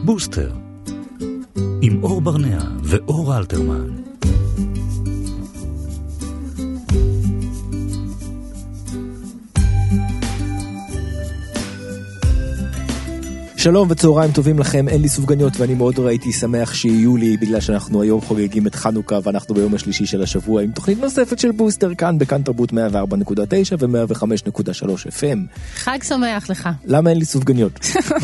בוסטר, עם אור ברנע ואור אלתרמן. שלום וצהריים טובים לכם, אין לי סופגניות ואני מאוד הייתי שמח שיהיו לי, בגלל שאנחנו היום חוגגים את חנוכה ואנחנו ביום השלישי של השבוע עם תוכנית נוספת של בוסטר כאן בכאן תרבות 104.9 ו-105.3 FM. חג שמח לך. למה אין לי סופגניות?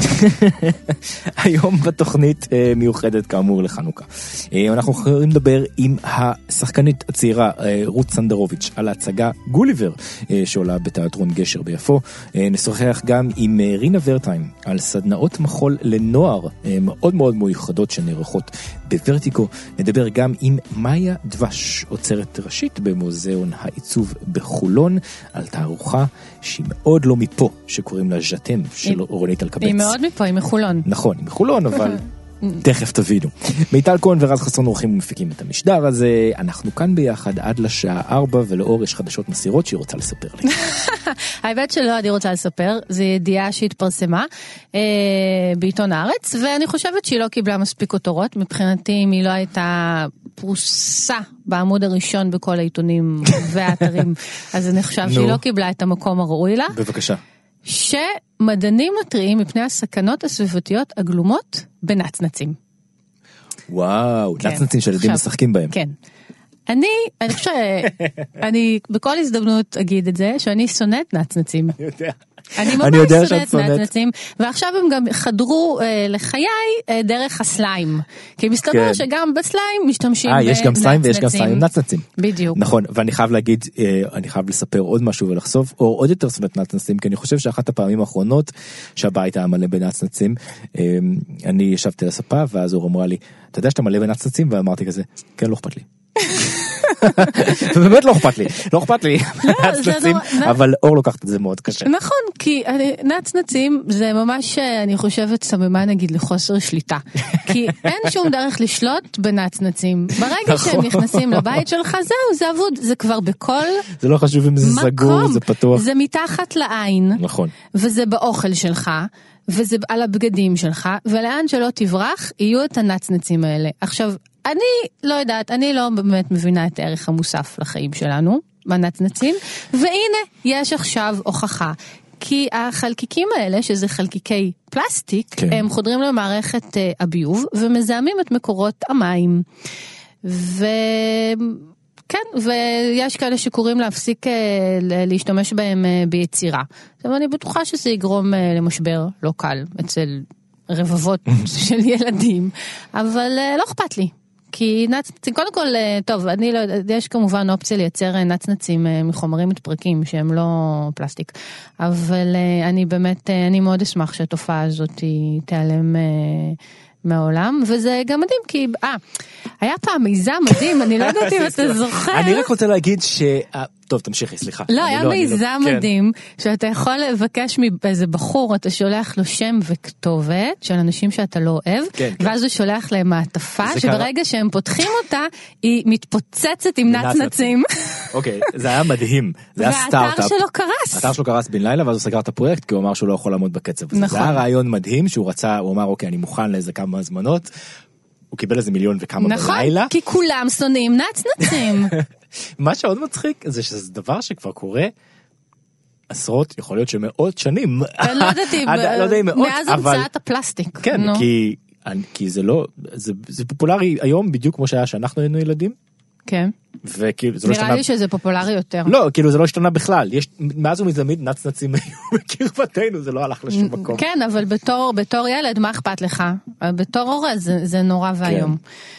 היום בתוכנית מיוחדת כאמור לחנוכה. אנחנו יכולים לדבר עם השחקנית הצעירה רות סנדרוביץ' על ההצגה גוליבר שעולה בתיאטרון גשר ביפו. נשוחח גם עם רינה ורטיים על סדנאות מחול לנוער מאוד מאוד מיוחדות שנערכות בוורטיקו. נדבר גם עם מאיה דבש, אוצרת ראשית במוזיאון העיצוב בחולון, על תערוכה שהיא מאוד לא מפה, שקוראים לה ז'תם של רונית אלקבץ. היא מאוד מפה, היא מחולון. נכון, היא מחולון, אבל תכף תבינו. מיטל כהן ורז חסון עורכים ומפיקים את המשדר הזה. אנחנו כאן ביחד עד לשעה 4, ולאור יש חדשות מסירות שהיא רוצה לספר לי. האמת שלא אני רוצה לספר, זו ידיעה שהתפרסמה בעיתון הארץ, ואני חושבת שהיא לא קיבלה מספיק כותרות. מבחינתי אם היא לא הייתה פרוסה בעמוד הראשון בכל העיתונים והאתרים, אז אני חושב שהיא לא קיבלה את המקום הראוי לה. בבקשה. שמדענים מתריעים מפני הסכנות הסביבתיות הגלומות בנצנצים. וואו, נצנצים שילדים משחקים בהם. כן. אני חושב, אני בכל הזדמנות אגיד את זה, שאני שונאת נצנצים. אני ממש שונאת נצנצים, ועכשיו הם גם חדרו לחיי דרך הסליים. כי מסתבר שגם בסליים משתמשים בנצנצים. יש גם סליים ויש גם סליים נצנצים. בדיוק. נכון, ואני חייב להגיד, אני חייב לספר עוד משהו ולחשוף, או עוד יותר שונאת נצנצים, כי אני חושב שאחת הפעמים האחרונות שהבית היה מלא בנצנצים, אני ישבתי לספה, ואז אור אמרה לי, אתה יודע שאתה מלא בנצנצים? ואמרתי כזה, כן, לא אכפת לי. באמת לא אכפת לי נצנצים, אבל אור לוקחת את זה מאוד קשה. נכון, כי נצנצים זה ממש, אני חושבת, סממן נגיד לחוסר שליטה, כי אין שום דרך לשלוט בנצנצים. ברגע שהם נכנסים לבית שלך, זהו, זה אבוד, זה כבר בכל זה לא חשוב אם זה סגור, זה פתוח, זה מתחת לעין, נכון, וזה באוכל שלך, וזה על הבגדים שלך, ולאן שלא תברח, יהיו את הנצנצים האלה. עכשיו, אני לא יודעת, אני לא באמת מבינה את הערך המוסף לחיים שלנו, בנצנצים, והנה, יש עכשיו הוכחה, כי החלקיקים האלה, שזה חלקיקי פלסטיק, כן. הם חודרים למערכת הביוב, ומזהמים את מקורות המים. כן, ויש כאלה שקוראים להפסיק להשתמש בהם ביצירה. אבל אני בטוחה שזה יגרום למשבר לא קל אצל רבבות של ילדים, אבל לא אכפת לי. כי נצנצים, קודם כל, טוב, אני לא יודע, יש כמובן אופציה לייצר נצנצים מחומרים מתפרקים שהם לא פלסטיק, אבל אני באמת, אני מאוד אשמח שהתופעה הזאת תיעלם מהעולם, וזה גם מדהים, כי, היה פעם מיזם מדהים, אני לא יודעת אם אתה זוכר. אני רק רוצה להגיד טוב, תמשיכי, סליחה. לא, היה מיזם מדהים, שאתה יכול לבקש מאיזה בחור, אתה שולח לו שם וכתובת, של אנשים שאתה לא אוהב, ואז הוא שולח להם מעטפה, שברגע שהם פותחים אותה, היא מתפוצצת עם נצנצים. אוקיי, זה היה מדהים, זה היה סטארט-אפ. והאתר שלו קרס. האתר שלו קרס בן לילה, ואז הוא סגר את הפרויקט, כי הוא אמר שהוא לא יכול לעמוד בקצב. זה היה רעיון מדהים, שהוא רצה, הוא אמר, אוקיי, אני מוכן לאיזה כמה הזמנות, הוא קיבל איזה מיליון וכמה בלילה. נכון, כי כולם שונאים נצנצים. מה שעוד מצחיק זה שזה דבר שכבר קורה עשרות, יכול להיות שמאות שנים. אני לא יודעתי, מאז המצאת הפלסטיק. כן, כי זה לא, זה פופולרי היום בדיוק כמו שהיה שאנחנו היינו ילדים. כן. נראה לי שזה פופולרי יותר. לא, כאילו זה לא השתנה בכלל. מאז ומזמיד נצנצים היו בקרבתנו, זה לא הלך לשום מקום. כן, אבל בתור ילד, מה אכפת לך? בתור הורה זה נורא והיום.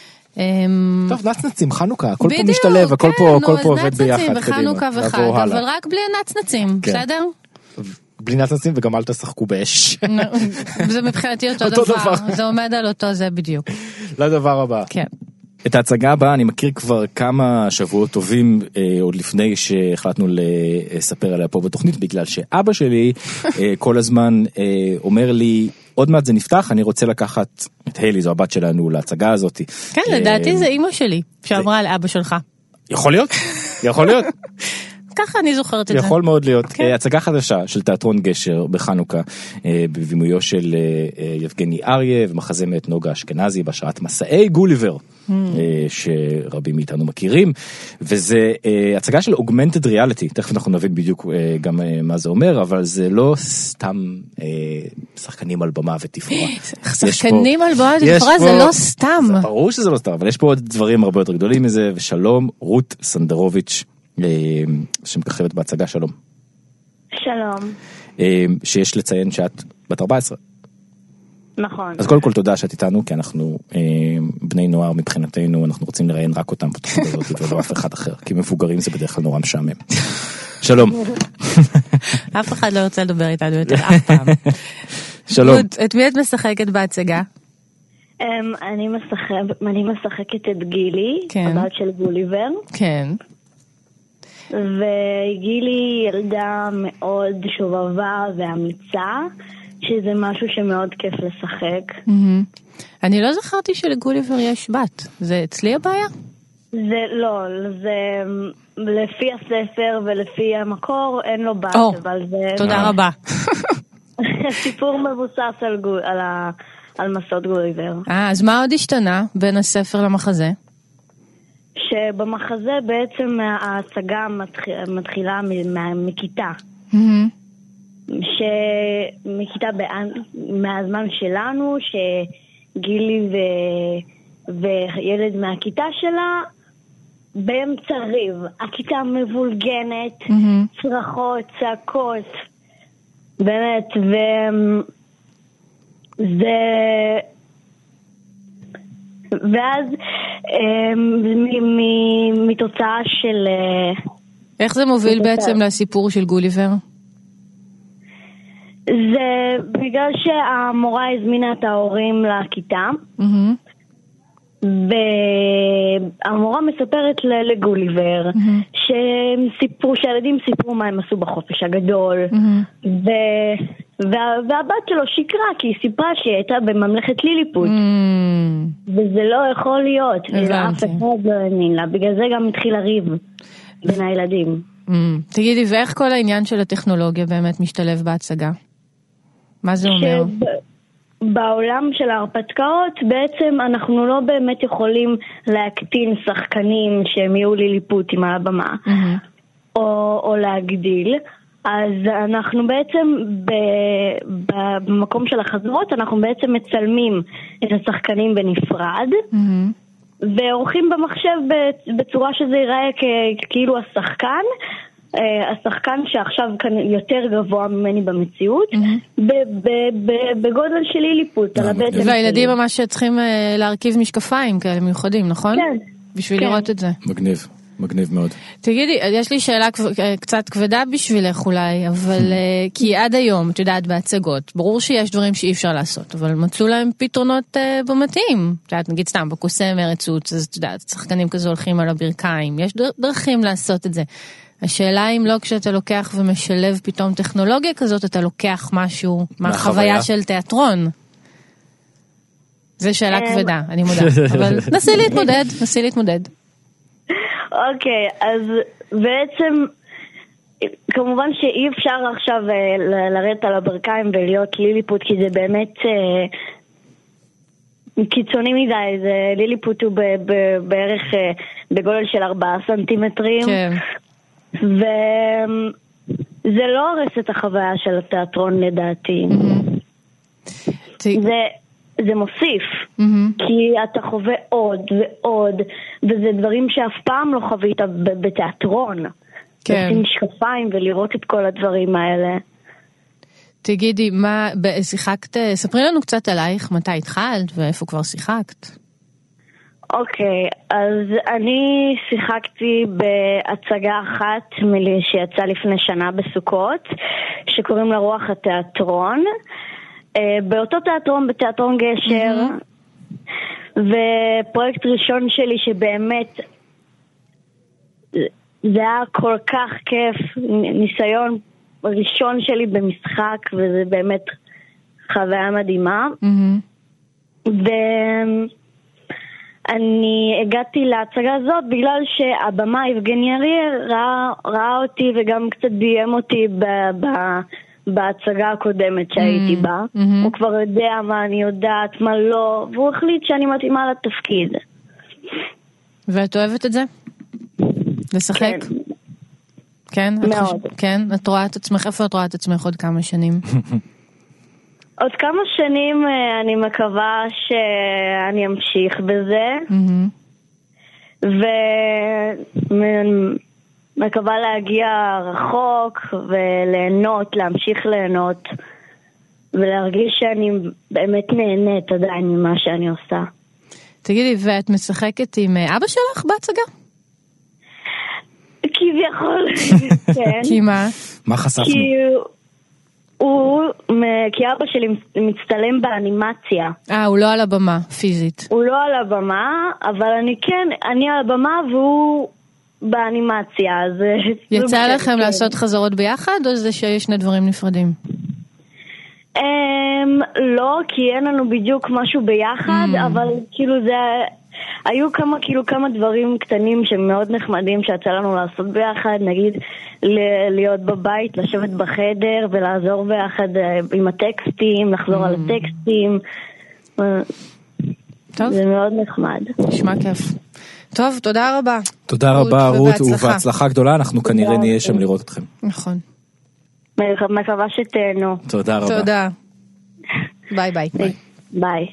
טוב, נצנצים, חנוכה, הכל פה משתלב, הכל פה עובד ביחד. נצנצים וחנוכה וחג, אבל רק בלי הנצנצים, בסדר? בלי נצנצים וגם אל תשחקו באש. זה מבחינתי אותו דבר, זה עומד על אותו זה בדיוק. לדבר הבא. כן. את ההצגה הבאה אני מכיר כבר כמה שבועות טובים, עוד לפני שהחלטנו לספר עליה פה בתוכנית, בגלל שאבא שלי כל הזמן אומר לי, עוד מעט זה נפתח, אני רוצה לקחת את היילי, זו הבת שלנו, להצגה הזאת. כן, לדעתי זה אמא שלי, שאמרה על אבא שלך. יכול להיות, יכול להיות. ככה אני זוכרת את זה. יכול מאוד להיות. הצגה חדשה של תיאטרון גשר בחנוכה, בבימויו של יבגני אריה ומחזה מאת נוגה אשכנזי בהשראת מסעי גוליבר, שרבים מאיתנו מכירים, וזה הצגה של אוגמנטד ריאליטי, תכף אנחנו נבין בדיוק גם מה זה אומר, אבל זה לא סתם שחקנים על במה ותפאורה. שחקנים על במה ותפאורה זה לא סתם. זה ברור שזה לא סתם, אבל יש פה עוד דברים הרבה יותר גדולים מזה, ושלום, רות סנדרוביץ' שמככבת בהצגה. שלום. שלום. שיש לציין שאת בת 14. נכון. אז קודם כל תודה שאת איתנו, כי אנחנו בני נוער מבחינתנו, אנחנו רוצים לראיין רק אותם בתוכנית הזאת ולא אף אחד אחר, כי מבוגרים זה בדרך כלל נורא משעמם. שלום. אף אחד לא רוצה לדבר איתנו יותר אף פעם. שלום. את מי את משחקת בהצגה? אני משחקת את גילי, הבת של גוליבר. כן. וגילי ילדה מאוד שובבה ואמיצה, שזה משהו שמאוד כיף לשחק. אני לא זכרתי שלגוליבר יש בת. זה אצלי הבעיה? זה לא, זה לפי הספר ולפי המקור אין לו בת, אבל זה... תודה רבה. סיפור מבוסס על מסעות גוליבר. אז מה עוד השתנה בין הספר למחזה? שבמחזה בעצם ההצגה מתחילה מכיתה. שמכיתה מהזמן שלנו, שגילי וילד מהכיתה שלה באמצע ריב. הכיתה מבולגנת, צרחות, צעקות, באמת, וזה... ואז מתוצאה של... איך זה מוביל בעצם לסיפור של גוליבר? זה בגלל שהמורה הזמינה את ההורים לכיתה, והמורה מספרת לגוליבר שהילדים סיפרו מה הם עשו בחופש הגדול, והבת שלו שקרה כי היא סיפרה שהיא הייתה בממלכת ליליפוט, וזה לא יכול להיות, אף אחד לא האמין לה, בגלל זה גם התחיל הריב בין הילדים. תגידי, ואיך כל העניין של הטכנולוגיה באמת משתלב בהצגה? מה זה אומר? בעולם של ההרפתקאות בעצם אנחנו לא באמת יכולים להקטין שחקנים שהם יהיו ליליפוטים על הבמה, או להגדיל. אז אנחנו בעצם במקום של החזרות אנחנו בעצם מצלמים את השחקנים בנפרד, ועורכים במחשב בצורה שזה ייראה כאילו השחקן שעכשיו כאן יותר גבוה ממני במציאות, בגודל של ליליפוט. והילדים ממש צריכים להרכיב משקפיים כאלה מיוחדים, נכון? כן. בשביל לראות את זה. מגניב. מגניב מאוד. תגידי, יש לי שאלה קצת כבדה בשבילך אולי, אבל כי עד היום, את יודעת, בהצגות, ברור שיש דברים שאי אפשר לעשות, אבל מצאו להם פתרונות במתאים. את יודעת, נגיד סתם, בקוסם ארצות, אז את יודעת, שחקנים כזה הולכים על הברכיים, יש דרכים לעשות את זה. השאלה אם לא כשאתה לוקח ומשלב פתאום טכנולוגיה כזאת, אתה לוקח משהו מהחוויה של תיאטרון. זו שאלה כבדה, אני מודה. אבל נסי להתמודד. אוקיי, אז בעצם כמובן שאי אפשר עכשיו לרדת על הברכיים ולהיות ליליפוט, כי זה באמת קיצוני מדי. זה ליליפוט הוא בערך בגודל של 4 סנטימטרים. כן. וזה לא הורס את החוויה של התיאטרון לדעתי. זה מוסיף, כי אתה חווה עוד ועוד, וזה דברים שאף פעם לא חווית בתיאטרון. לשים משקפיים ולראות את כל הדברים האלה. תגידי, מה, שיחקת, ספרי לנו קצת עלייך, מתי התחלת ואיפה כבר שיחקת? אוקיי, אז אני שיחקתי בהצגה אחת שיצאה לפני שנה בסוכות, שקוראים לה רוח התיאטרון, באותו תיאטרון, בתיאטרון גשר, ופרויקט ראשון שלי שבאמת זה היה כל כך כיף, ניסיון ראשון שלי במשחק, וזה באמת חוויה מדהימה. אני הגעתי להצגה הזאת בגלל שהבמה יבגני אריאל ראה אותי וגם קצת ביים אותי בהצגה הקודמת שהייתי בה. הוא כבר יודע מה אני יודעת, מה לא, והוא החליט שאני מתאימה לתפקיד. ואת אוהבת את זה? לשחק? כן. כן? מאוד. כן? את רואה את עצמך, איפה את רואה את עצמך עוד כמה שנים? עוד כמה שנים אני מקווה שאני אמשיך בזה. ומקווה להגיע רחוק וליהנות, להמשיך ליהנות ולהרגיש שאני באמת נהנית עדיין ממה שאני עושה. תגידי, ואת משחקת עם אבא שלך בהצגה? כביכול, כן. כי מה? מה חשפנו? כי אבא שלי מצטלם באנימציה. הוא לא על הבמה, פיזית. הוא לא על הבמה, אבל אני על הבמה והוא באנימציה. יצא לכם לעשות חזרות ביחד, או זה שיש שני דברים נפרדים? לא, כי אין לנו בדיוק משהו ביחד, אבל כאילו זה... היו כמה דברים קטנים שמאוד נחמדים שיצא לנו לעשות ביחד, נגיד להיות בבית, לשבת בחדר ולעזור ביחד עם הטקסטים, לחזור על הטקסטים. טוב. זה מאוד נחמד. נשמע כיף. טוב, תודה רבה. תודה רבה רות, ובהצלחה גדולה, אנחנו כנראה נהיה שם לראות אתכם. נכון. מקווה שתהנו. תודה רבה. תודה. ביי ביי. ביי.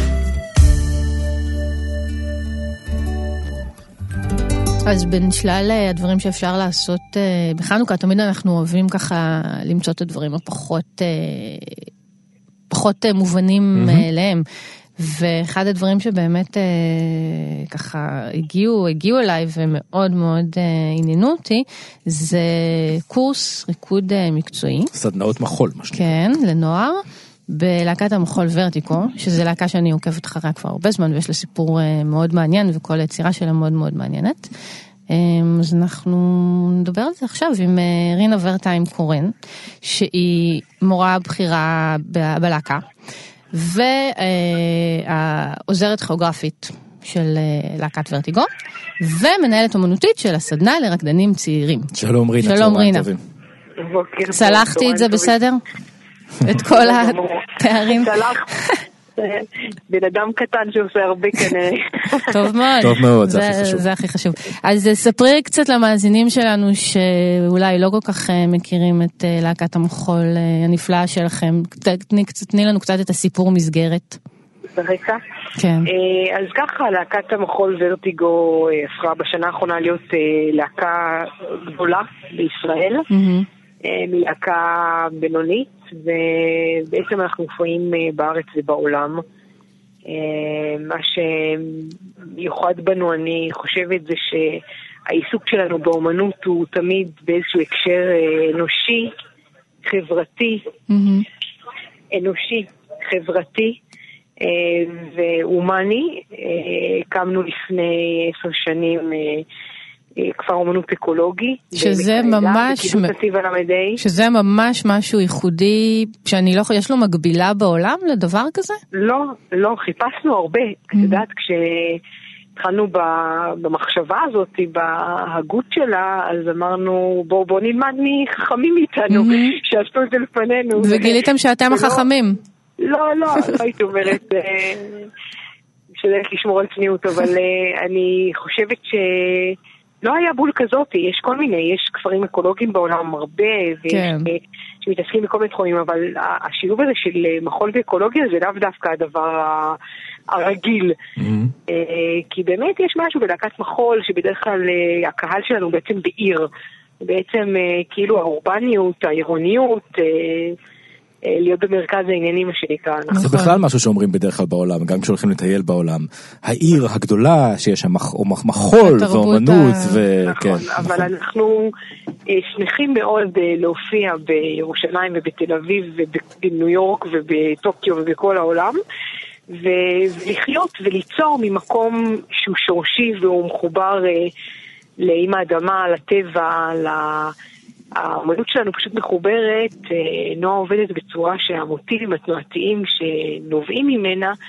אז בין שלל הדברים שאפשר לעשות בחנוכה, תמיד אנחנו אוהבים ככה למצוא את הדברים פחות מובנים אליהם. ואחד הדברים שבאמת ככה הגיעו אליי ומאוד מאוד עניינו אותי, זה קורס ריקוד מקצועי. סדנאות מחול, מה שנקרא. כן, לנוער. בלהקת המחול ורטיקו, שזה להקה שאני עוקבת אחריה כבר הרבה זמן, ויש לה סיפור מאוד מעניין, וכל היצירה שלה מאוד מאוד מעניינת. אז אנחנו נדבר על זה עכשיו עם רינה ורטיים קורן, שהיא מורה בכירה בלהקה, והעוזרת כיאוגרפית של להקת ורטיגו, ומנהלת אומנותית של הסדנה לרקדנים צעירים. שלום רינה. שלום רינה. צלחתי את זה בסדר? את כל התארים. בן אדם קטן שעושה הרבה כנראה. טוב מאוד. טוב מאוד, זה הכי חשוב. זה הכי חשוב. אז ספרי קצת למאזינים שלנו שאולי לא כל כך מכירים את להקת המחול הנפלאה שלכם. תני לנו קצת את הסיפור מסגרת. ברקע? כן. אז ככה, להקת המחול ורטיגו הפכה בשנה האחרונה להיות להקה גדולה בישראל. מלהקה בינונית, ובעצם אנחנו מופעים בארץ ובעולם. מה שמיוחד בנו, אני חושבת, זה שהעיסוק שלנו באומנות הוא תמיד באיזשהו הקשר אנושי, חברתי, ואומני. הקמנו לפני 10 שנים כפר אומנות אקולוגי. שזה ממש משהו ייחודי, שאני לא יש לו מקבילה בעולם לדבר כזה? לא, חיפשנו הרבה. את יודעת, כשהתחלנו במחשבה הזאת, בהגות שלה, אז אמרנו, בוא נלמד מחכמים איתנו, שעשו את זה לפנינו. וגיליתם שאתם החכמים. לא הייתי אומרת שדרך לשמור על צניעות, אבל אני חושבת לא היה בול כזאת, יש כל מיני, יש כפרים אקולוגיים בעולם הרבה, שמתעסקים בכל מיני תחומים, אבל השילוב הזה של מחול ואקולוגיה זה לאו דווקא הדבר הרגיל. כי באמת יש משהו בלהקת מחול, שבדרך כלל הקהל שלנו בעצם בעיר, בעצם כאילו האורבניות, העירוניות, להיות במרכז העניינים מה שנקרא. זה בכלל משהו שאומרים בדרך כלל בעולם, גם כשהולכים לטייל בעולם. העיר הגדולה שיש שם מחול ואומנות. נכון, אבל אנחנו שמחים מאוד להופיע בירושלים ובתל אביב ובניו יורק ובטוקיו ובכל העולם, ולחיות וליצור ממקום שהוא שורשי והוא מחובר לאמא האדמה, לטבע, האמנות שלנו פשוט מחוברת, נועה עובדת בצורה שהמוטיבים התנועתיים שנובעים ממנה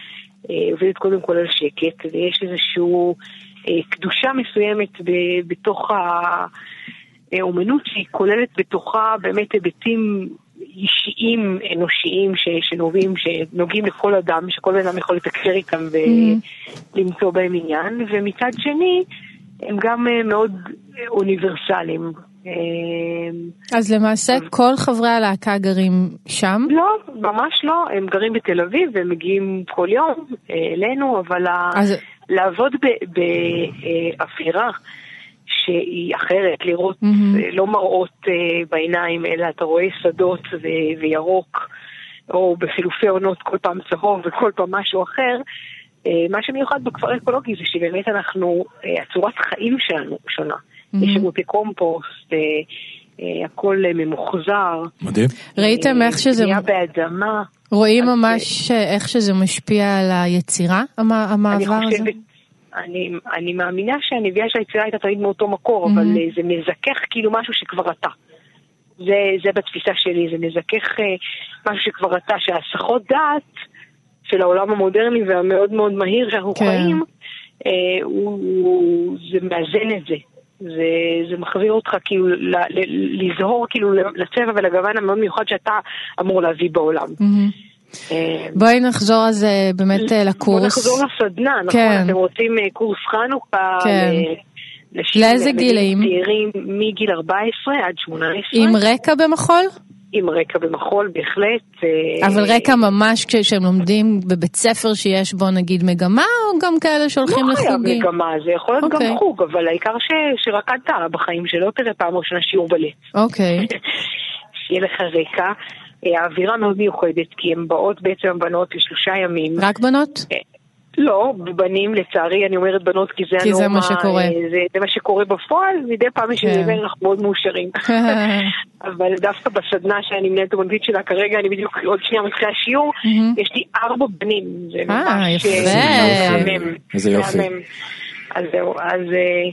עובדת קודם כל על שקט, ויש איזשהו קדושה מסוימת בתוך האומנות שהיא כוללת בתוכה באמת היבטים אישיים, אנושיים, שנוגעים לכל אדם, שכל אדם יכול לתקשר איתם ולמצוא בהם עניין, ומצד שני הם גם מאוד אוניברסליים. אז למעשה כל חברי הלהקה גרים שם? לא, ממש לא, הם גרים בתל אביב והם מגיעים כל יום אלינו, אבל לעבוד באווירה שהיא אחרת, לראות לא מראות בעיניים, אלא אתה רואה שדות וירוק, או בחילופי עונות כל פעם צהוב וכל פעם משהו אחר. מה שמיוחד בכפר אקולוגי זה שבאמת אנחנו, הצורת חיים שלנו שונה. יש שירותי קומפוסט, הכל ממוחזר. מדהים. ראיתם איך שזה... בנייה באדמה. רואים ממש איך שזה משפיע על היצירה, המעבר הזה? אני מאמינה שהנביאה של היצירה הייתה תמיד מאותו מקור, אבל זה מזכך כאילו משהו שכבר אתה. זה בתפיסה שלי, זה מזכך משהו שכבר אתה, שההסחות דעת של העולם המודרני והמאוד מאוד מהיר שאנחנו חיים, זה מאזן את זה. זה מחזיר אותך כאילו לזהור כאילו לצבע ולגוון המאוד מיוחד שאתה אמור להביא בעולם. בואי נחזור אז באמת לקורס. בואי נחזור לסדנה, נכון? אתם רוצים קורס חנוכה לאיזה גילאים? צעירים מגיל 14 עד 18. עם רקע במחול? עם רקע במחול, בהחלט. אבל רקע ממש כשהם לומדים בבית ספר שיש בו נגיד מגמה, או גם כאלה שהולכים לחוגים? לא חייב מגמה, זה יכול להיות גם חוג, אבל העיקר שרקדת בחיים, שלא תראה פעם ראשונה שיעור בלט. אוקיי. שיהיה לך רקע. האווירה מאוד מיוחדת, כי הן באות בעצם בנות ל3 ימים. רק בנות? לא, בנים לצערי, אני אומרת בנות כי זה מה שקורה. זה מה שקורה בפועל, מדי פעם שנדבר אנחנו מאוד מאושרים. אבל דווקא בסדנה שאני מנהלת אומנותית שלה כרגע, אני בדיוק עוד שנייה מתחילה שיעור, יש לי 4 בנים. זה ממש יפה. איזה יופי. אז זהו, אז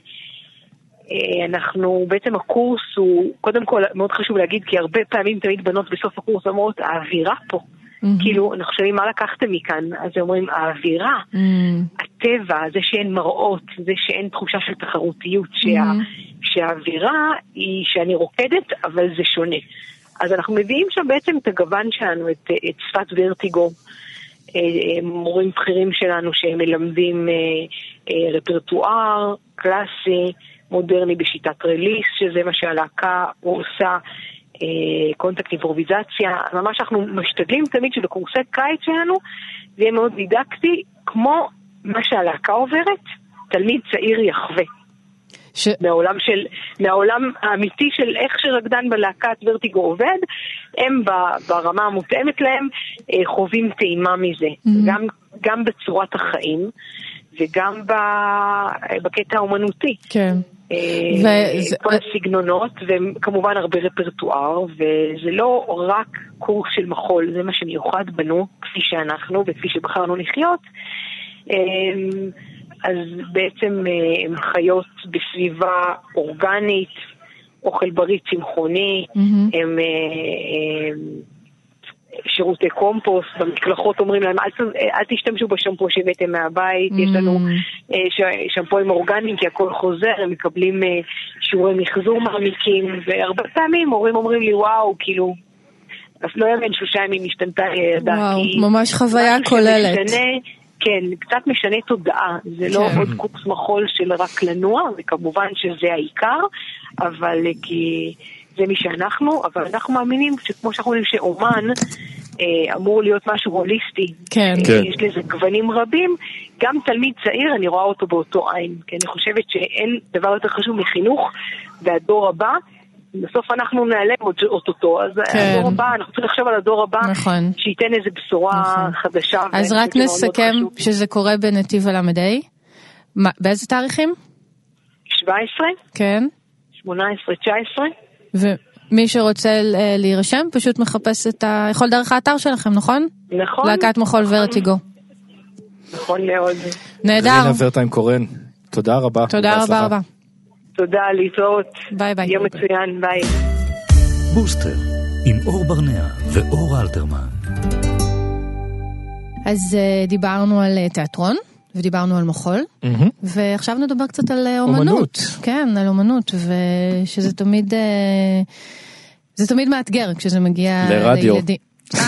אנחנו, בעצם הקורס הוא, קודם כל מאוד חשוב להגיד, כי הרבה פעמים תמיד בנות בסוף הקורס אומרות, האווירה פה. כאילו, אנחנו שואלים מה לקחתם מכאן, אז הם אומרים, האווירה, הטבע, זה שאין מראות, זה שאין תחושה של תחרותיות, שהאווירה היא שאני רוקדת, אבל זה שונה. אז אנחנו מביאים שם בעצם את הגוון שלנו, את שפת ורטיגו, מורים בכירים שלנו שהם מלמדים רפרטואר, קלאסי, מודרני בשיטת רליס, שזה מה שהלהקה עושה, קונטקט אימפרוביזציה. ממש אנחנו משתדלים תמיד שבקורסי קיץ שלנו זה יהיה מאוד דידקטי, כמו מה שהלהקה עוברת, תלמיד צעיר יחווה. מהעולם האמיתי של איך שרקדן בלהקת ורטיגו עובד, הם ברמה המותאמת להם חווים טעימה מזה, גם בצורת החיים וגם בקטע האומנותי. כן. כל הסגנונות וכמובן הרבה רפרטואר, וזה לא רק קורס של מחול, זה מה שמיוחד בנו כפי שאנחנו וכפי שבחרנו לחיות. אז בעצם הם חיות בסביבה אורגנית, אוכל בריא צמחוני, הם שירותי קומפוסט, במקלחות אומרים להם אל תשתמשו בשמפו שהבאתם מהבית, יש לנו שמפוים אורגניים כי הכל חוזר, הם מקבלים שיעורי מחזור מעמיקים, והרבה פעמים הורים אומרים לי וואו, כאילו אז לא יאמן 3 ימים השתנתה ידה, וואו, ממש חוויה כוללת. כן, קצת משנה תודעה, זה לא עוד קורס מחול של רק לנוע, וכמובן שזה העיקר, אבל כי זה מי שאנחנו, אבל אנחנו מאמינים שכמו שאנחנו אומרים שאומן אמור להיות משהו הוליסטי, יש לזה גוונים רבים, גם תלמיד צעיר אני רואה אותו באותו עין, כי אני חושבת שאין דבר יותר חשוב מחינוך, והדור הבא, בסוף אנחנו נעלם אותו, אז הדור הבא, אנחנו צריכים לחשוב על הדור הבא, שייתן איזו בשורה חדשה. אז רק נסכם שזה קורה בנתיב הלמדי, באיזה תאריכים? 17, כן. 18, 19. ומי שרוצה להירשם פשוט מחפש יכול דרך האתר שלכם, נכון? נכון. להקת מחול ורטיגו. נכון מאוד. נהדר. רינה ורטיים קורן, תודה רבה. תודה רבה רבה. תודה, להתראות. ביי ביי. יום מצוין, ביי. בוסטר, עם אור ברנע ואור אלתרמן. אז דיברנו על תיאטרון, ודיברנו על מחול, ועכשיו נדבר קצת על אומנות. כן, על אומנות, ושזה תמיד, זה תמיד מאתגר כשזה מגיע לילדים.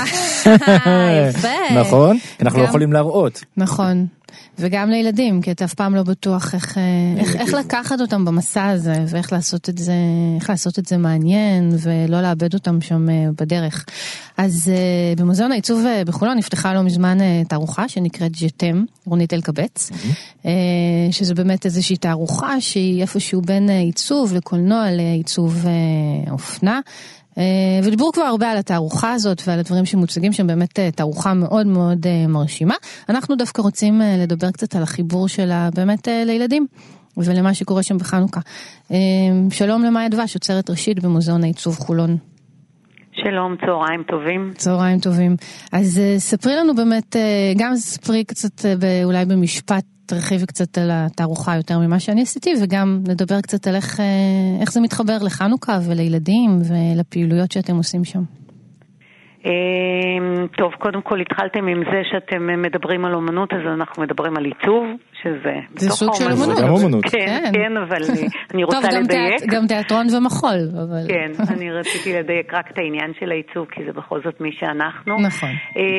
יפה. נכון, אנחנו לא יכולים להראות. נכון. וגם לילדים, כי אתה אף פעם לא בטוח איך לקחת אותם במסע הזה, ואיך לעשות את זה מעניין, ולא לאבד אותם שם בדרך. אז במוזיאון העיצוב בחולון נפתחה לא מזמן תערוכה שנקראת ג'תם, רונית אלקבץ, שזה באמת איזושהי תערוכה שהיא איפשהו בין עיצוב לקולנוע לעיצוב אופנה, ודיבור כבר הרבה על התערוכה הזאת ועל הדברים שמוצגים שם, באמת תערוכה מאוד מאוד מרשימה. אנחנו דווקא רוצים לדבר קצת על החיבור שלה באמת לילדים ולמה שקורה שם בחנוכה. שלום למאיה דבש, יוצרת ראשית במוזיאון העיצוב חולון. שלום, צהריים טובים. צהריים טובים. אז ספרי לנו באמת, גם ספרי קצת אולי במשפט, תרחיבי קצת על התערוכה יותר ממה שאני עשיתי, וגם נדבר קצת על איך זה מתחבר לחנוכה ולילדים ולפעילויות שאתם עושים שם. טוב, קודם כל התחלתם עם זה שאתם מדברים על אומנות, אז אנחנו מדברים על עיצוב, שזה זה סוג של אומנות. זה גם אומנות. כן, אבל אני רוצה לדייק. טוב, גם תיאטרון ומחול. כן, אני רציתי לדייק רק את העניין של העיצוב, כי זה בכל זאת מי שאנחנו. נכון.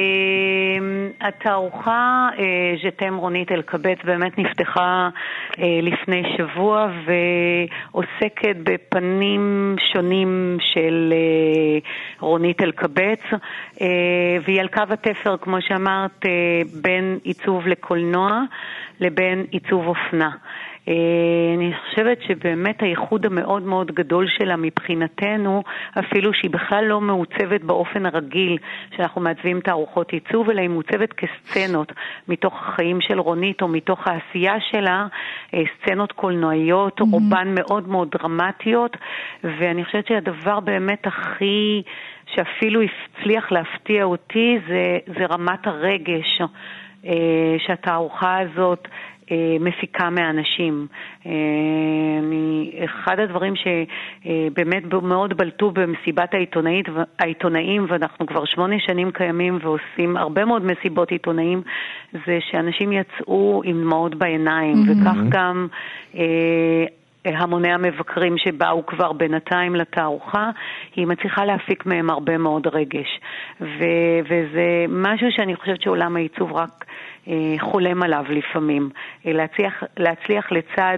התערוכה ג'תם רונית אלקבץ באמת נפתחה לפני שבוע, ועוסקת בפנים שונים של רונית אלקבץ, והיא על קו התפר, כמו שאמרת, בין עיצוב לקולנוע לבין עיצוב אופנה. אני חושבת שבאמת הייחוד המאוד מאוד גדול שלה מבחינתנו, אפילו שהיא בכלל לא מעוצבת באופן הרגיל שאנחנו מעצבים תערוכות עיצוב, אלא היא מעוצבת כסצנות מתוך החיים של רונית או מתוך העשייה שלה, סצנות קולנועיות, רובן מאוד מאוד דרמטיות, ואני חושבת שהדבר באמת הכי שאפילו הצליח להפתיע אותי זה רמת הרגש שהתערוכה הזאת מפיקה מאנשים. אחד הדברים שבאמת מאוד בלטו במסיבת העיתונאים, ואנחנו כבר 8 שנים קיימים ועושים הרבה מאוד מסיבות עיתונאים, זה שאנשים יצאו עם דמעות בעיניים, וכך גם המוני המבקרים שבאו כבר בינתיים לתערוכה, היא מצליחה להפיק מהם הרבה מאוד רגש. וזה משהו שאני חושבת שעולם העיצוב רק חולם עליו לפעמים. להצליח לצד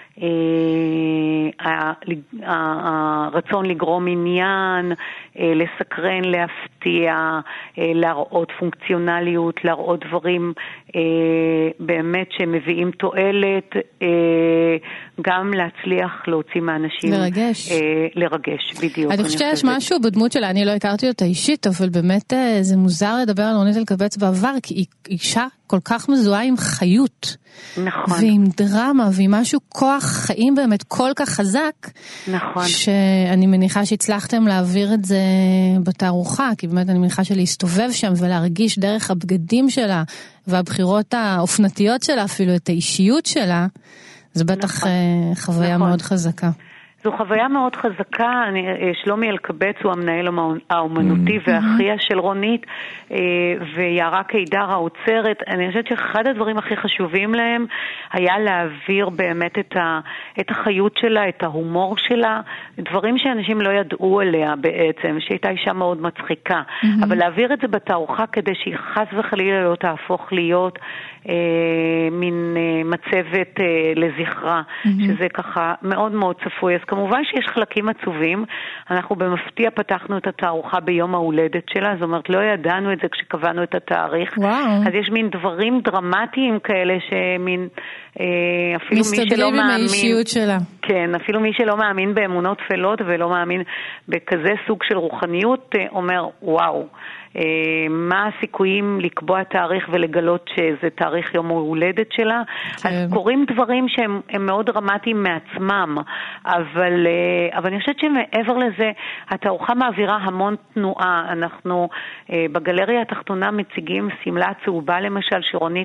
הרצון לגרום עניין, לסקרן, להפתיע, להראות פונקציונליות, להראות דברים באמת שמביאים תועלת, גם להצליח להוציא מאנשים. לרגש, בדיוק. אני חושבת שיש משהו בדמות שלה, אני לא הכרתי אותה אישית, אבל באמת זה מוזר לדבר על רונית אלקבץ בעבר, כי היא אישה כל כך מזוהה עם חיות. נכון. ועם דרמה, ועם משהו כוח חיים באמת כל כך חזק. נכון. שאני מניחה שהצלחתם להעביר את זה בתערוכה, כי באמת אני מניחה שלהסתובב שם ולהרגיש דרך הבגדים שלה, והבחירות האופנתיות שלה, אפילו את האישיות שלה, זה בטח חוויה מאוד חזקה. זו חוויה מאוד חזקה. שלומי אלקבץ הוא המנהל האומנותי ואחיה של רונית, ויערה קידר האוצרת. אני חושבת שאחד הדברים הכי חשובים להם היה להעביר באמת את החיות שלה, את ההומור שלה, דברים שאנשים לא ידעו עליה בעצם, שהייתה אישה מאוד מצחיקה. אבל להעביר את זה בתערוכה כדי שהיא חס וחלילה לא תהפוך להיות מין מצבת לזכרה, שזה ככה מאוד מאוד צפוי. אז כמובן שיש חלקים עצובים. אנחנו במפתיע פתחנו את התערוכה ביום ההולדת שלה, זאת אומרת לא ידענו את זה כשקבענו את התאריך. אז יש מין דברים דרמטיים כאלה שמין אפילו מי שלא מאמין, שלה. כן, אפילו מי שלא מאמין באמונות תפלות ולא מאמין בכזה סוג של רוחניות אומר וואו, מה הסיכויים לקבוע תאריך ולגלות שזה תאריך יום ההולדת שלה. אז קוראים דברים שהם מאוד דרמטיים מעצמם, אבל אני חושבת שמעבר לזה התערוכה מעבירה המון תנועה. אנחנו בגלריה התחתונה מציגים סמלה צהובה למשל שרונית לבשה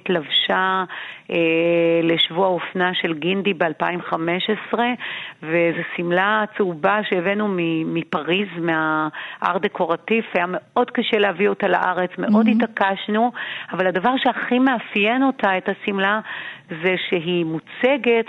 חדשה לשבוע האופנה של גינדי ב-2015, וזו סמלה צהובה שהבאנו מפריז, מהאר דקורטיף, היה מאוד קשה להביא אותה לארץ, מאוד התעקשנו, אבל הדבר שהכי מאפיין אותה, את הסמלה, זה שהיא מוצגת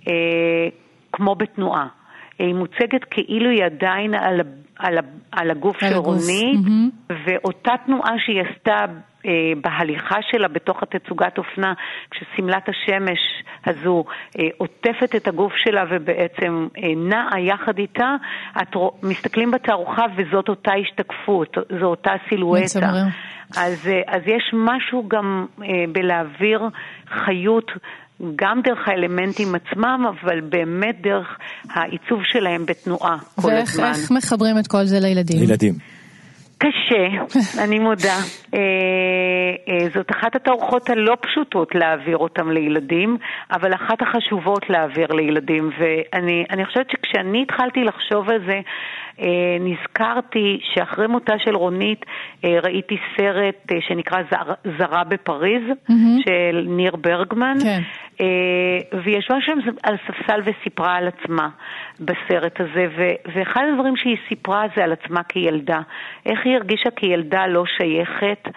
כמו בתנועה. היא מוצגת כאילו היא עדיין על הגוף של רונית, ואותה תנועה שהיא עשתה בהליכה שלה בתוך התצוגת אופנה, כשסמלת השמש הזו עוטפת את הגוף שלה ובעצם נעה יחד איתה, מסתכלים בתערוכה וזאת אותה השתקפות, זו אותה סילואטה. אז יש משהו גם בלהעביר חיות, גם דרך האלמנטים עצמם, אבל באמת דרך העיצוב שלהם בתנועה כל הזמן. ואיך מחברים את כל זה לילדים? לילדים. קשה, אני מודה. זאת אחת התערוכות הלא פשוטות להעביר אותם לילדים, אבל אחת החשובות להעביר לילדים. ואני חושבת שכשאני התחלתי לחשוב על זה, נזכרתי שאחרי מותה של רונית ראיתי סרט שנקרא זרה בפריז, של ניר ברגמן, והיא ישבה שם על ספסל וסיפרה על עצמה בסרט הזה, ואחד הדברים שהיא סיפרה זה על עצמה כילדה, איך היא הרגישה כילדה לא שייכת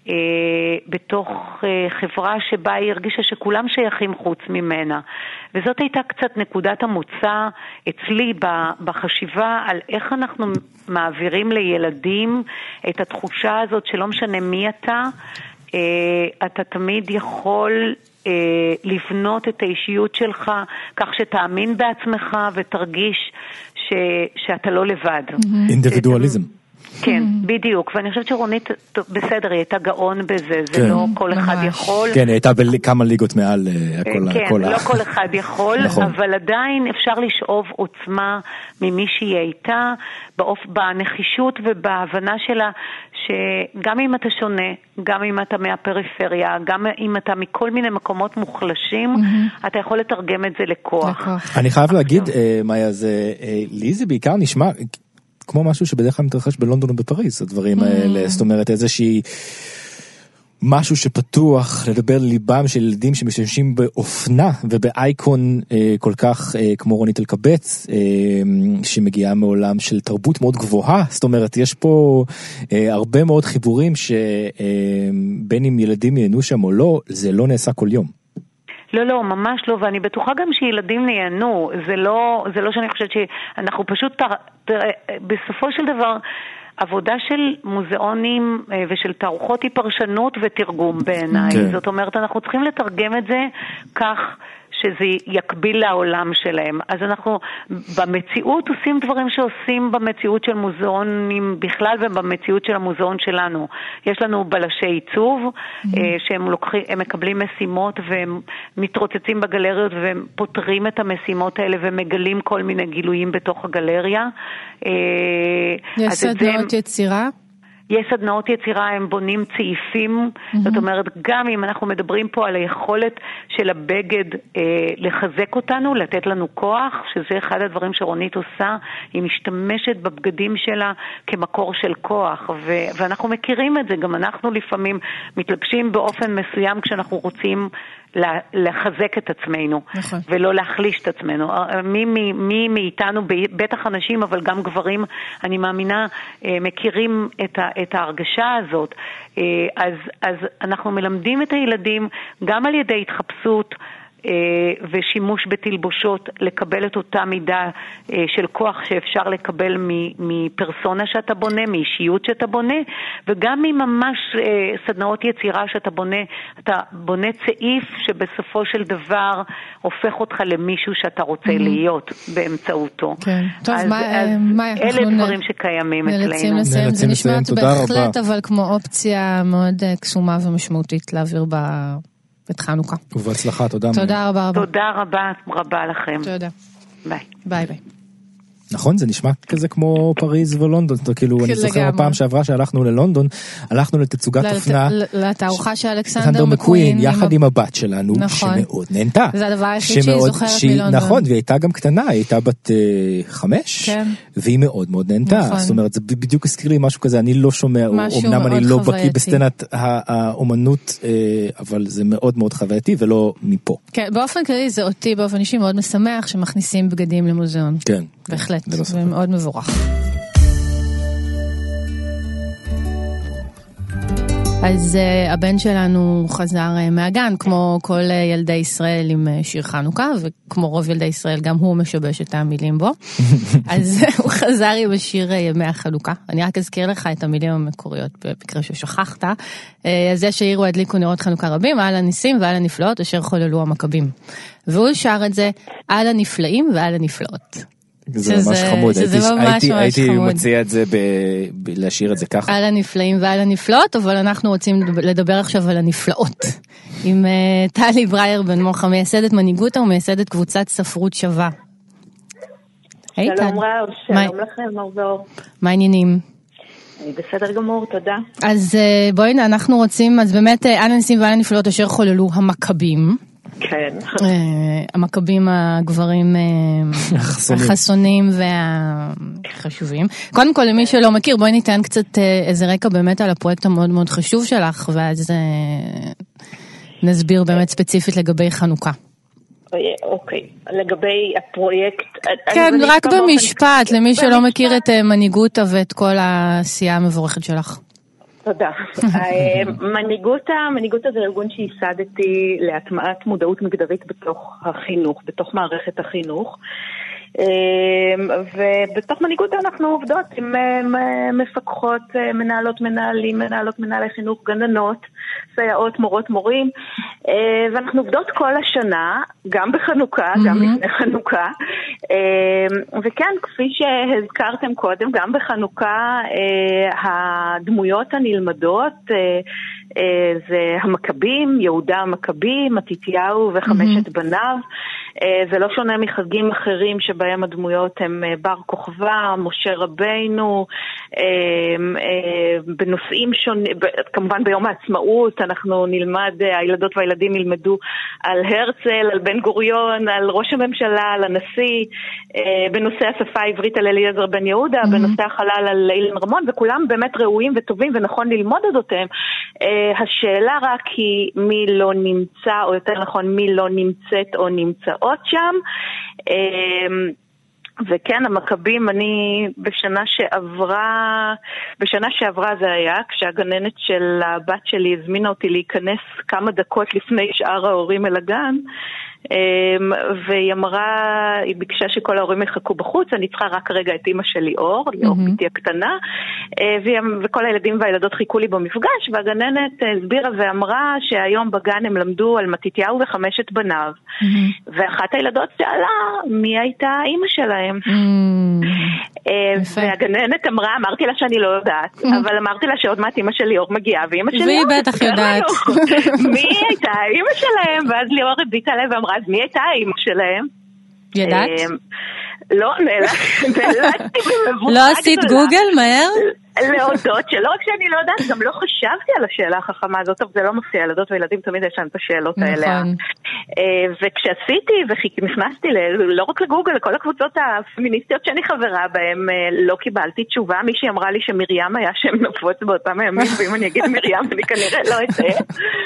בתוך חברה שבה היא הרגישה שכולם שייכים חוץ ממנה. וזאת הייתה קצת נקודת המוצא אצלי בחשיבה על איך אנחנו מעבירים לילדים את התחושה הזאת שלא משנה מי אתה תמיד יכול לבנות את האישיות שלך כך שתאמין בעצמך ותרגיש שאתה לא לבד. אינדיבידואליזם. כן, בדיוק, ואני חושבת שרונית, בסדר, היא הייתה גאון בזה, זה לא כל אחד יכול. כן, היא הייתה בכמה ליגות מעל כן, לא כל אחד יכול, אבל עדיין אפשר לשאוב עוצמה ממי שהיא הייתה, בנחישות ובהבנה שלה, שגם אם אתה שונה, גם אם אתה מהפריפריה, גם אם אתה מכל מיני מקומות מוחלשים, אתה יכול לתרגם את זה לכוח. אני חייב להגיד, מאיה, לי זה בעיקר נשמע כמו משהו שבדרך כלל מתרחש בלונדון ובפריז, הדברים האלה, זאת אומרת איזושהי משהו שפתוח לדבר ליבם של ילדים שמשתמשים באופנה ובאייקון כל כך כמו רונית אלקבץ, שמגיעה מעולם של תרבות מאוד גבוהה, זאת אומרת יש פה הרבה מאוד חיבורים שבין אם ילדים ייהנו שם או לא, זה לא נעשה כל יום. לא, ממש לא, ואני בטוחה גם שילדים נהנו, זה לא שאני חושבת שאנחנו פשוט, בסופו של דבר, עבודה של מוזיאונים ושל תערוכות היא פרשנות ותרגום בעיניי. כן. זאת אומרת, אנחנו צריכים לתרגם את זה כך שזה יקביל לעולם שלהם. אז אנחנו במציאות עושים דברים שעושים במציאות של מוזיאונים בכלל ובמציאות של המוזיאון שלנו. יש לנו בלשי עיצוב שהם מקבלים משימות והם מתרוצצים בגלריות והם פותרים את המשימות האלה ומגלים כל מיני גילויים בתוך הגלריה. יש סדנאות יצירה? יש סדנאות יצירה, הם בונים צעיפים, זאת אומרת, גם אם אנחנו מדברים פה על היכולת של הבגד לחזק אותנו, לתת לנו כוח, שזה אחד הדברים שרונית עושה, היא משתמשת בבגדים שלה כמקור של כוח, ואנחנו מכירים את זה, גם אנחנו לפעמים מתלבשים באופן מסוים כשאנחנו רוצים לחזק את עצמנו, נכון. ולא להחליש את עצמנו. מי מאיתנו, בטח אנשים, אבל גם גברים, אני מאמינה, מכירים את ההרגשה הזאת. אז אנחנו מלמדים את הילדים גם על ידי התחפשות ושימוש בתלבושות, לקבל את אותה מידה של כוח שאפשר לקבל מפרסונה שאתה בונה, מאישיות שאתה בונה, וגם ממש סדנאות יצירה שאתה בונה צעיף שבסופו של דבר הופך אותך למישהו שאתה רוצה להיות באמצעותו. כן. טוב, אלה דברים שקיימים אצלנו. זה נשמע בהחלט אבל כמו אופציה מאוד קסומה ומשמעותית להעביר את חנוכה. ובהצלחה, תודה. תודה רבה. תודה רבה לכם. תודה. ביי. ביי ביי. נכון, זה נשמע כזה כמו פריז ולונדון, כאילו אני זוכר הפעם שעברה שהלכנו ללונדון, הלכנו לתצוגת אופנה, לתערוכה של אלכסנדר מקווין, יחד עם הבת שלנו, שמאוד נהנתה. זה הדבר היחיד שהיא זוכרת מלונדון. נכון, והיא הייתה גם קטנה, היא הייתה בת 5, והיא מאוד מאוד נהנתה, זאת אומרת, זה בדיוק הזכיר לי משהו כזה, אני לא שומע, אמנם אני לא בקיא בסצנת האומנות, אבל זה מאוד מאוד חווייתי, ולא מפה. כן, באופן כללי זה אותי באופן אישי מאוד משמח שמכניסים בגדים למוזיאון. כן. בהחלט, זה מאוד מבורך. אז הבן שלנו חזר מהגן, כמו כל ילדי ישראל עם שיר חנוכה, וכמו רוב ילדי ישראל גם הוא משבש את המילים בו. אז הוא חזר עם השיר ימי החנוכה. אני רק אזכיר לך את המילים המקוריות, במקרה ששכחת. אז יש העירו הדליקו נרות חנוכה רבים, על הניסים ועל הנפלאות, אשר חוללו המכבים. והוא שר את זה על הנפלאים ועל הנפלאות. זה ממש חמוד, הייתי מציע את זה, להשאיר את זה ככה. על הנפלאים ועל הנפלאות, אבל אנחנו רוצים לדבר עכשיו על הנפלאות. עם טלי ברייר בן מוחה, מייסדת מנהיגות ומייסדת קבוצת ספרות שווה. שלום רב, שלום לכם מרזור. מה העניינים? אני בסדר גמור, תודה. אז בואי, אנחנו רוצים, אז באמת על הניסים ועל הנפלאות אשר חוללו המכבים. כן. המכבים הגברים החסונים והחשובים. קודם כל, למי שלא מכיר, בואי ניתן קצת איזה רקע באמת על הפרויקט המאוד מאוד חשוב שלך, ואז נסביר באמת ספציפית לגבי חנוכה. אוקיי, לגבי הפרויקט... כן, רק במשפט, למי שלא מכיר את מנהיגותה ואת כל העשייה המבורכת שלך. תודה. מנהיגותה זה ארגון שייסדתי להטמעת מודעות מגדרית בתוך החינוך, בתוך מערכת החינוך. ובתוך מנהיגותה אנחנו עובדות עם מפקחות, מנהלות מנהלים, מנהלות מנהלי חינוך, גננות, סייעות, מורות, מורים, ואנחנו עובדות כל השנה, גם בחנוכה, גם לפני חנוכה, וכן, כפי שהזכרתם קודם, גם בחנוכה הדמויות הנלמדות זה המכבים, יהודה המכבי, מתתיהו וחמשת בניו. זה לא שונה מחגים אחרים שבהם הדמויות הם בר כוכבא, משה רבינו, בנושאים שונים, כמובן ביום העצמאות אנחנו נלמד, הילדות והילדים ילמדו על הרצל, על בן גוריון, על ראש הממשלה, על הנשיא, בנושא השפה העברית על אליעזר בן יהודה, בנושא החלל על אילן רמון, וכולם באמת ראויים וטובים ונכון ללמוד אודותיהם. השאלה רק היא מי לא נמצא, או יותר נכון מי לא נמצאת או נמצאות שם. וכן, המכבים, אני בשנה שעברה זה היה, כשהגננת של הבת שלי הזמינה אותי להיכנס כמה דקות לפני שאר ההורים אל הגן, והיא אמרה, היא ביקשה שכל ההורים יחכו בחוץ, אני צריכה רק רגע את אמא שלי אור ביתי הקטנה, וכל הילדים והילדות חיכו לי במפגש, והגננת הסבירה ואמרה שהיום בגן הם למדו על מתתיהו וחמשת בניו, ואחת הילדות שאלה מי הייתה אמא שלהם, והגננת אמרתי לה שאני לא יודעת, אבל אמרתי לה שעוד מעט אמא שלי אור מגיעה, ואמא שלי והיא בטח יודעת מי הייתה אמא שלהם, ואז ליאור הביטה לב ואמרה, אז מי הייתה האמא שלהם? ידעת? לא, נאלצתי במבוכה. לא עשית גוגל מהר? להודות שלא רק שאני לא יודעת, גם לא חשבתי על השאלה החכמה הזאת, טוב, זה לא מופיע, ילדות וילדים תמיד יש להם את השאלות האלה. וכשעשיתי ונכנסתי לא רק לגוגל, לכל הקבוצות הפמיניסטיות שאני חברה בהן, לא קיבלתי תשובה. מישהי אמרה לי שמרים היה שם נפוץ באותם הימים, ואם אני אגיד מרים אני כנראה לא אצא.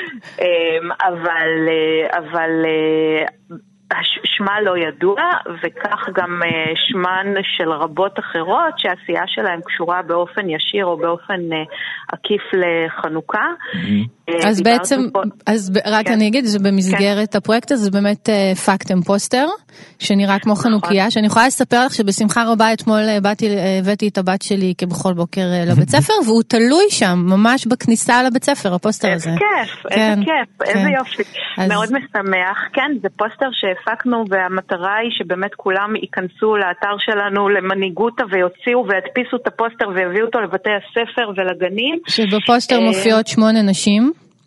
אבל שמה לא ידוע, וכך גם שמן של רבות אחרות שהעשייה שלהם קשורה באופן ישיר או באופן עקיף לחנוכה. אז בעצם, רק אני אגיד שבמסגרת הפרויקט הזה זה באמת פאקטם פוסטר, שנראה כמו חנוכיה, שאני יכולה לספר לך שבשמחה רבה אתמול הבאתי את הבת שלי כבכל בוקר לבית ספר, והוא תלוי שם, ממש בכניסה לבית ספר, הפוסטר הזה. איזה כיף, איזה יופי. מאוד משמח. כן, זה פוסטר שהפקנו, והמטרה היא שבאמת כולם ייכנסו לאתר שלנו למנהיגותה ויוציאו והדפיסו את הפוסטר והביאו אותו לבתי הספר ולגנים. שבפוסטר מופיעות 8 נשים.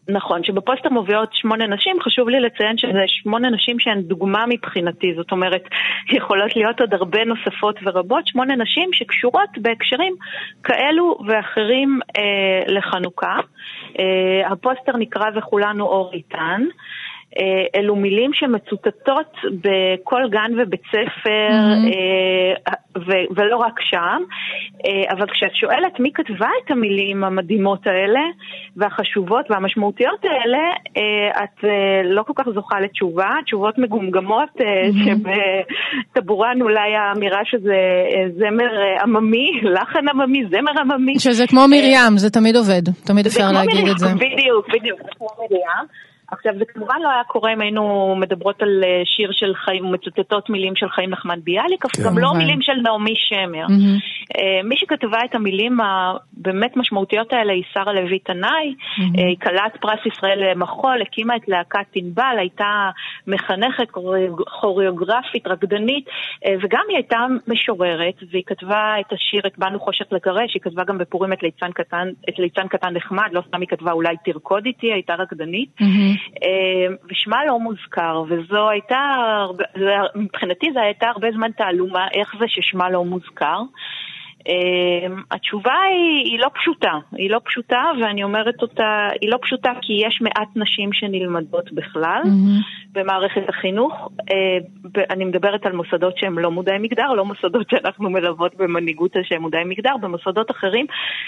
נכון, שבפוסטר מובילות 8 נשים, חשוב לי לציין שזה 8 נשים שהן דוגמה מבחינתי, זאת אומרת, יכולות להיות עוד הרבה נוספות ורבות, 8 נשים שקשורות בהקשרים כאלו ואחרים לחנוכה. הפוסטר נקרא וכולנו אור איתן. אלו מילים שמצוטטות בכל גן ובית ספר, ולא רק שם, אבל כשאת שואלת מי כתבה את המילים המדהימות האלה, והחשובות והמשמעותיות האלה, את לא כל כך זוכה לתשובה, תשובות מגומגמות, שבטבורן אולי האמירה שזה זמר עממי, לחן עממי, זמר עממי. שזה כמו מרים, זה תמיד עובד, תמיד אפשר להגיד את זה. בדיוק, זה כמו מרים. עכשיו, זה כמובן לא היה קורה אם היינו מדברות על שיר של חיים, מצוטטות מילים של חיים נחמן ביאליק, אבל גם לא מילים של נעמי שמר. מי שכתבה את המילים הבאמת משמעותיות האלה היא שרה לוי תנאי, היא קלת פרס ישראל למחול, הקימה את להקת ענבל, הייתה מחנכת, כוריאוגרפית, רקדנית, וגם היא הייתה משוררת, והיא כתבה את השיר את באנו חושך לגרש, היא כתבה גם בפורים את ליצן קטן נחמד, לא סתם היא כתבה אולי תרקוד איתי, הייתה רקדנית. ושמה לא מוזכר, וזו הייתה, מבחינתי זה הייתה הרבה זמן תעלומה, איך זה ששמה לא מוזכר. התשובה היא לא פשוטה, ואני אומרת אותה, היא לא פשוטה כי יש מעט נשים שנלמדות בכלל במערכת החינוך. אני מדברת על מוסדות שהם לא מודעי מגדר, לא מוסדות שאנחנו מלוות במנהיגות שהם מודעי מגדר, במוסדות אחרים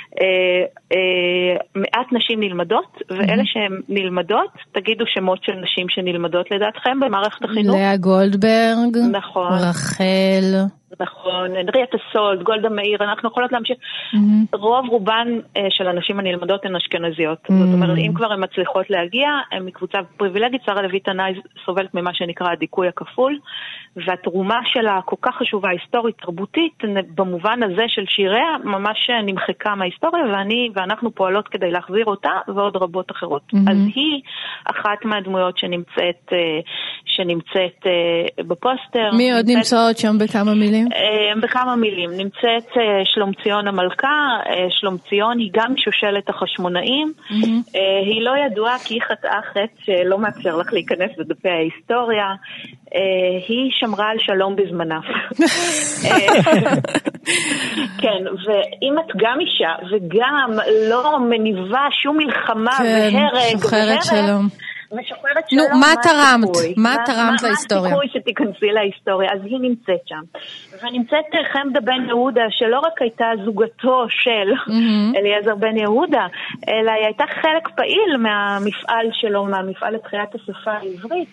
מעט נשים נלמדות, ואלה שהן נלמדות, תגידו שמות של נשים שנלמדות לדעתכם במערכת החינוך. לאה גולדברג, נכון. רחל, נכון, הנריאטה סולד, גולדה מאיר, אנחנו יכולות להמשיך. רוב רובן של הנשים הנלמדות הן אשכנזיות. זאת אומרת, אם כבר הן מצליחות להגיע, הן מקבוצה פריבילגית. שרה לוי תנאי סובלת ממה שנקרא הדיכוי הכפול, והתרומה שלה כל כך חשובה, היסטורית, תרבותית, במובן הזה של שיריה, ממש נמחקה מההיסטוריה, ואנחנו פועלות כדי להחזיר אותה, ועוד רבות אחרות. אז היא אחת מהדמויות שנמצאת בפוסטר. מי עוד נמצאות שם בכמה מילים? בכמה מילים. נמצאת שלומציון המלכה, שלומציון היא גם שושלת החשמונאים, היא לא ידועה כי היא חטאה חטא שלא מאפשר לך להיכנס בדפי ההיסטוריה, היא שמרה על שלום בזמנה. כן, ואם את גם אישה וגם לא מניבה שום מלחמה והרג, שוחרת שלום. משוחררת שלום, מה תרמת להיסטוריה? מה הסיכוי שתיכנסי להיסטוריה? אז היא נמצאת שם. ונמצאת חמדה בן יהודה, שלא רק הייתה זוגתו של אליעזר בן יהודה, אלא היא הייתה חלק פעיל מהמפעל שלו, מהמפעל לתחיית השפה העברית,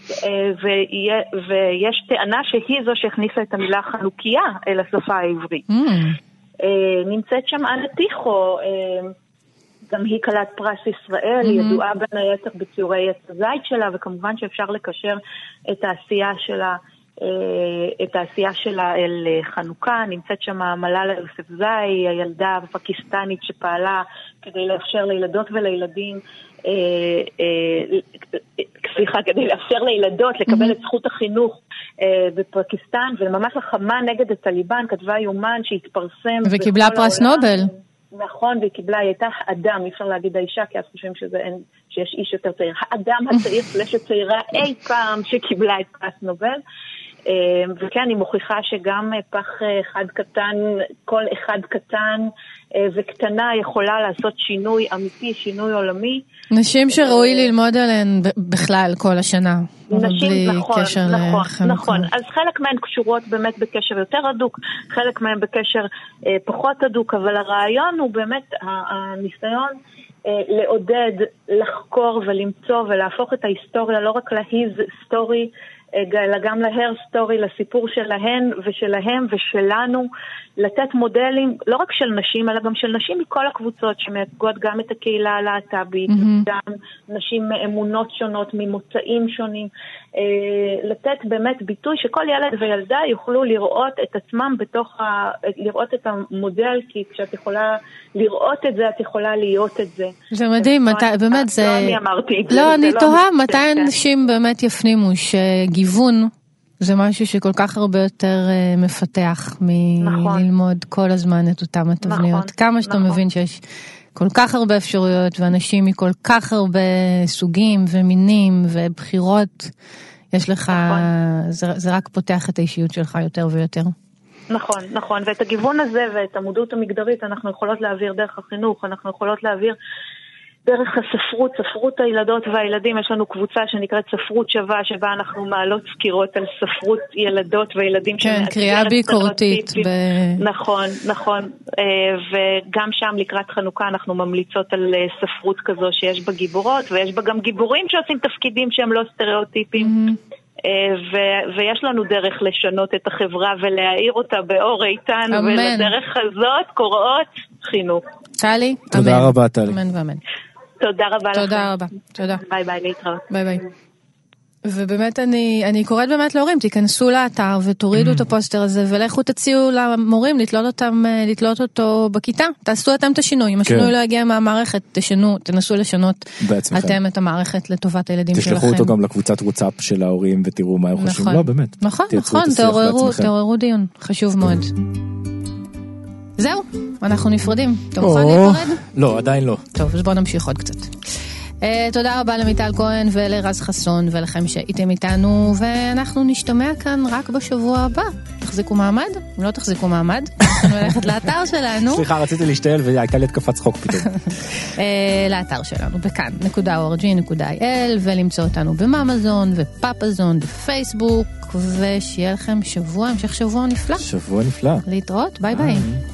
ויש טענה שהיא זו שהכניסה את המילה חנוכיה אל השפה העברית. נמצאת שם אנה טיחו, גם היא כלת פרס ישראל, היא ידועה בין היתר בציורי עץ הזית שלה, וכמובן שאפשר לקשר את העשייה שלה אל חנוכה. נמצאת שם מלאלה יוספזאי, הילדה הפקיסטנית שפעלה כדי לאפשר לילדות ולילדים, כדי לאפשר לילדות לקבל את זכות החינוך בפקיסטן, וממש לחמה נגד הטליבן, כתבה יומן שהתפרסם. וקיבלה פרס נובל. נכון, והיא קיבלה, היא הייתה אדם, אי אפשר להגיד האישה, כי אז חושבים שיש איש יותר צעיר. האדם הצעיר סלש הצעירה אי פעם שקיבלה את פרס נובל. וכן, היא מוכיחה שגם פח אחד קטן, כל אחד קטן וקטנה יכולה לעשות שינוי אמיתי, שינוי עולמי. נשים שראוי ללמוד עליהן בכלל כל השנה. נשים, נכון. אז חלק מהן קשורות באמת בקשר יותר הדוק, חלק מהן בקשר פחות הדוק, אבל הרעיון הוא באמת הניסיון לעודד, לחקור ולמצוא ולהפוך את ההיסטוריה לא רק להיז סטורי, אלא גם להר סטורי, לסיפור שלהן ושלהם ושלנו, לתת מודלים לא רק של נשים, אלא גם של נשים מכל הקבוצות שמייצגות גם את הקהילה הלהט"בית, גם נשים מאמונות שונות, ממוצאים שונים, לתת באמת ביטוי שכל ילד וילדה יוכלו לראות את עצמם לראות את המודל, כי כשאת יכולה לראות את זה, את יכולה להיות את זה. זה מדהים, באמת זה... לא אני אמרתי. לא, אני תוהה מתי אנשים באמת יפנימו שגיוון זה משהו שכל כך הרבה יותר מפתח מללמוד כל הזמן את אותם התבניות. כמה שאתה מבין שיש כל כך הרבה אפשרויות, ואנשים מכל כך הרבה סוגים ומינים ובחירות, יש לך, זה רק פותח את האישיות שלך יותר ויותר. נכון, נכון, ואת הגיוון הזה ואת המודעות המגדרית אנחנו יכולות להעביר דרך החינוך, אנחנו יכולות להעביר דרך הספרות, ספרות הילדות והילדים. יש לנו קבוצה שנקראת ספרות שווה, שבה אנחנו מעלות סקירות על ספרות ילדות וילדים. כן, קריאה ביקורתית. נכון, נכון. וגם שם לקראת חנוכה אנחנו ממליצות על ספרות כזו שיש בה גיבורות, ויש בה גם גיבורים שעושים תפקידים שהם לא סטריאוטיפים. ויש לנו דרך לשנות את החברה ולהאיר אותה באור איתן, ולדרך הזאת קוראות חינוך. טלי, תודה רבה, טלי. אמן ואמן. תודה רבה לכם. תודה רבה. תודה. ביי ביי, להתראות. ביי ביי. ובאמת אני קוראת באמת להורים, תיכנסו לאתר ותורידו את הפוסטר הזה, ולכו תציעו למורים לתלות אותו בכיתה, תעשו אתם את השינוי, אם השינוי לא יגיע מהמערכת, תנסו לשנות אתם את המערכת לטובת הילדים שלכם. תשלחו אותו גם לקבוצת וואטסאפ של ההורים ותראו מה הם חושבים, לא באמת. נכון, תעוררו דיון, חשוב מאוד. זהו, אנחנו נפרדים. אתה מוכן להיפרד? לא, עדיין לא. טוב, אז בואו נמשיך עוד קצת. תודה רבה למיטל כהן ולרז חסון ולכם שהייתם איתנו, ואנחנו נשתמע כאן רק בשבוע הבא. תחזיקו מעמד? אם לא תחזיקו מעמד, אנחנו נלכת לאתר שלנו. סליחה, רציתי להשתעל והייתה לי התקפת צחוק פתאום. לאתר שלנו, בכאן.org.il, ולמצוא אותנו במאמזון ופאפזון בפייסבוק, ושיהיה לכם המשך שבוע נפלא. שבוע נפלא. להתראות, ביי ביי.